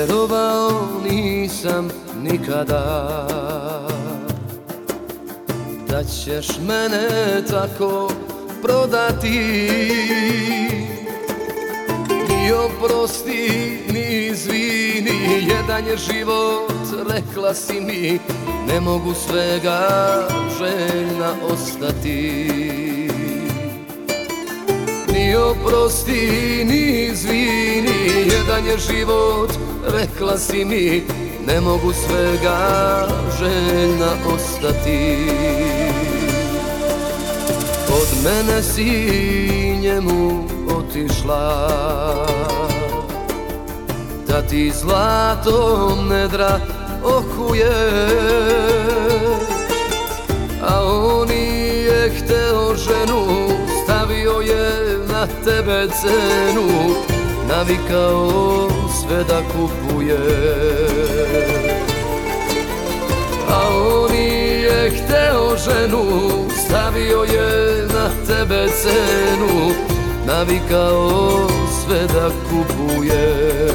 Verovao nisam nikada da ćeš mene tako prodati. Ni oprosti, ni izvini, jedan je život, rekla si mi, ne mogu svega željna ostati. Ni oprosti, ni izvini, jedan je život, rekla si mi, ne mogu svega željna ostati. Od mene si njemu otišla, da ti zlatom nedra okuje, a on je hteo ženu, stavio je na tebe cenu, navikao sve da kupuje. A on je hteo ženu, stavio je na tebe cenu, navikao sve da kupuje.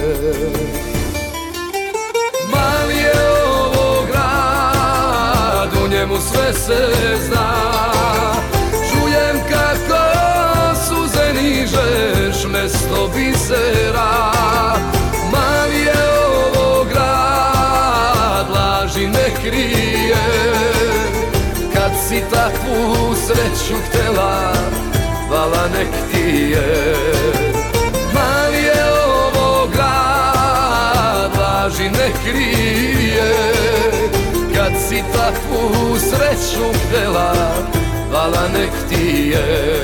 Mali je ovo grad, u njemu sve se zna, čujem kako suze nižeš mesto bisera. Mali je ovo grad, laži ne krije, kad si takvu sreću htela, vala nek ti je. Mali je ovo grad, laži ne krije, kad si takvu sreću htela, vala nek ti je.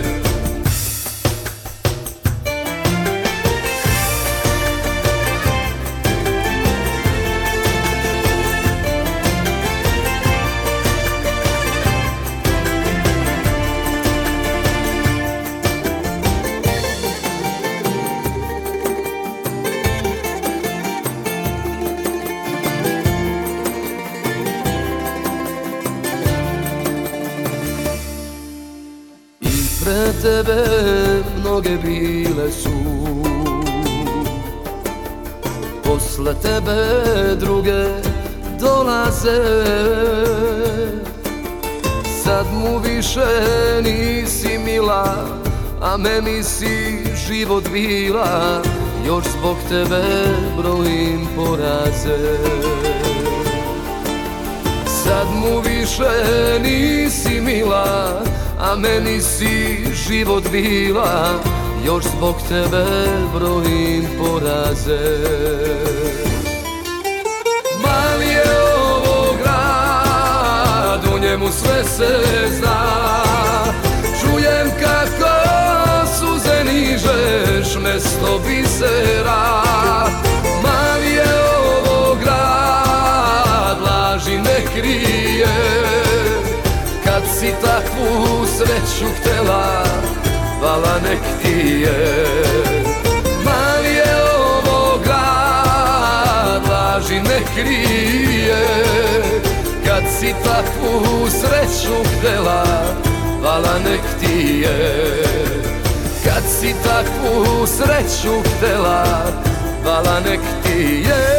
Pre tebe mnoge bile su, posle tebe druge dolaze. Sad mu više nisi mila, a meni si život bila, još zbog tebe brojim poraze. Sad mu više nisi mila, a meni si život bila, još zbog tebe brojim poraze. Mali je ovo grad, u njemu sve se zna, čujem kako suze nižeš mesto bisera. Mali je ovo grad, laži ne krije, kad si takvu sreću htela, vala nek ti je. Mali je ovo grad, laži ne krije, kad si takvu sreću htela, vala nek ti je. Kad si takvu sreću htela, vala nek ti je.